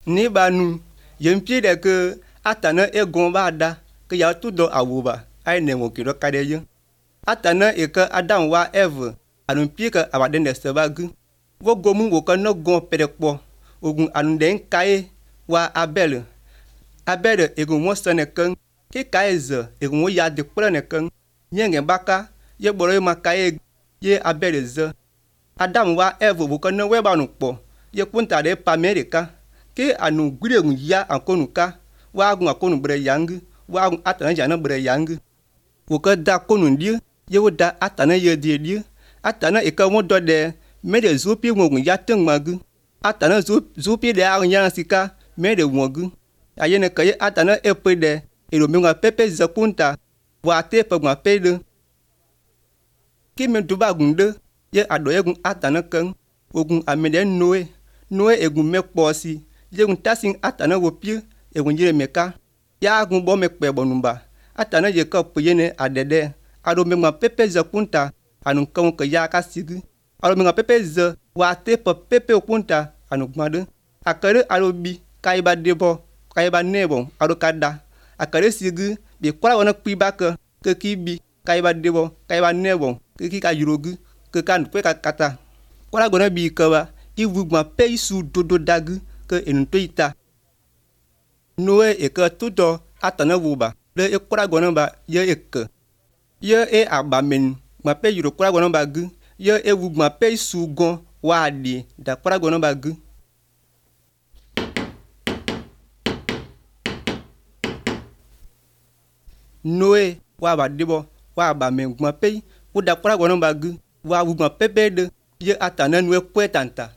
Ni ba nu yen pi de ke atana e gon ba da ke ya tu do awu ba ai ne mo ki do ka de yen atana e ke adam wa eve anu pi ke abade ne se ba gu wo gomu wo ke no gon pede po ogun anu den kai wa abel e gun mo se ne ken ki kai ze e gun ya de pro ne ken yenge baka ye boro ma kai ye abel ze adam wa eve wo ke no we ba nu po ye kunta de pa america ke anu gure gun ya akonu ka wa gun akonu bre yang wa gun atana jana bre yang wo ke da konu ndi ye wo da atana ye die atana e ka mo do de me de zupi mo gun ya teng magu atana zupi de a nya sika me de wogu ayene ka ye atana e pe de e lo me nga pepe zakunta wa te pe ma pe de ki me du ba gun de ye ado ye gun atana kan ogun amede noe egun me kposi ye gun tasin atana wo pi egun jire meka ya gun bo me pe bonumba atana ye ka pe ye ne adede ado me ma pepe zakunta anu kan ke ya ka sigi alo me nga pepe ze wa te pepe okunta anu gbade akare alo bi kai ba debo kai ba nebo alo kada akare sigi bi kwala wona kpi ba ke ki bi kai ba debo kai ba nebo ke ki ka yurogu ke kan pe ka kata kwala gona bi ka ba ivu gma pe su dodo dagu ke enu to ita noe e ka tudo atana wuba le e kwala gona ba ye ek ye e abamen ma pe yuro kwala gona ba gu ye ewu ma pe su gon wa di da kwala gona ba gu noe wa ba debo wa ba men ma pe wo da kwala gona ba gu wa wu ma pepe de ye atana noe kwetanta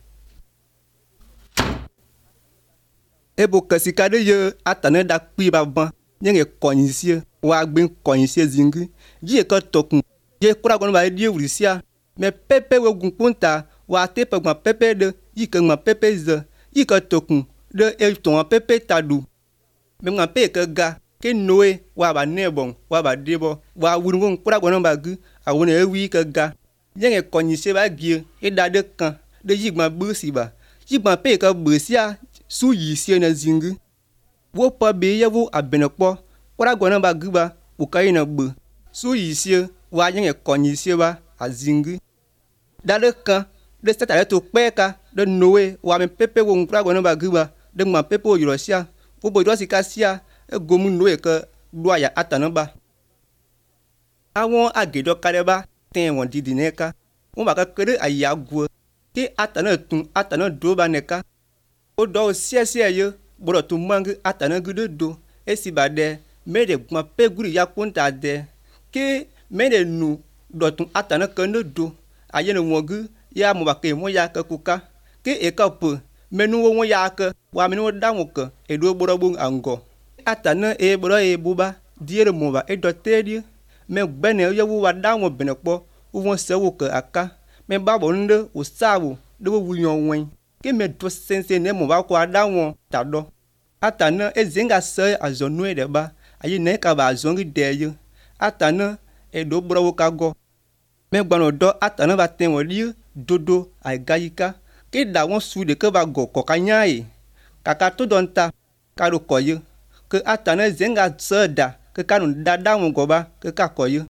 ebo kasika de ye atana da kpi ba ban nyenge konyisie wa gbin konyisie zingi ye ka tokun ye kwala gona ba die wurisia me pepe wo gun punta wa te pe ma pepe de yi ke ma pepe ze yi ke tokun de e ton pepe tadu me ma pe ke ga ke noe wa ba nebon wa ba debo wa wuru won kwala gona ba gu awon e wi ke ga yenge konyise ba gie e da de kan de yi ma busi ba yi ma pe ke busia su yi sie na zingi wo pa be ye wo abenekpo kwala gona ba gu ba wo kai na bu su yi sie wa yenge konyise ba azingi dale kan de setale to peka de noe wa me pepe wo nkra gona ba guba de ma pepe o yorosia wo bo yorosi kasia e gomu noe ke lwa ya atana ba awon agedo kareba ten won didi neka won ba ka kere ayagu ki atana do ba neka o do sie ye boro to mangi atana gudo do e si ba de me de ma pe guri ya kunta de ki me de nu dotun atana kan do ayene wogu ya mo ba ke mo ya ka kuka ke e ka pu menu wo ya ka wa menu da mo ka e do boro bun ango atana e boro e buba diere mo ba e do tedi me gbene ye wo wa da mo benepo wo se wo ka aka me ba bo nde wo sawo de wo yon wen ke me do sense ne mo ba ko da won ta do atana e zinga se azonu e de ba ayi ne ka ba azongi de ye atana e do boro wo ka go me gbano do atana ba ten wo li dodo ai gayika ke da won su de ke ba go ko kanyai kaka to donta ka ro koye ke atana zenga seda ke kanu dada won go ba ke ka koye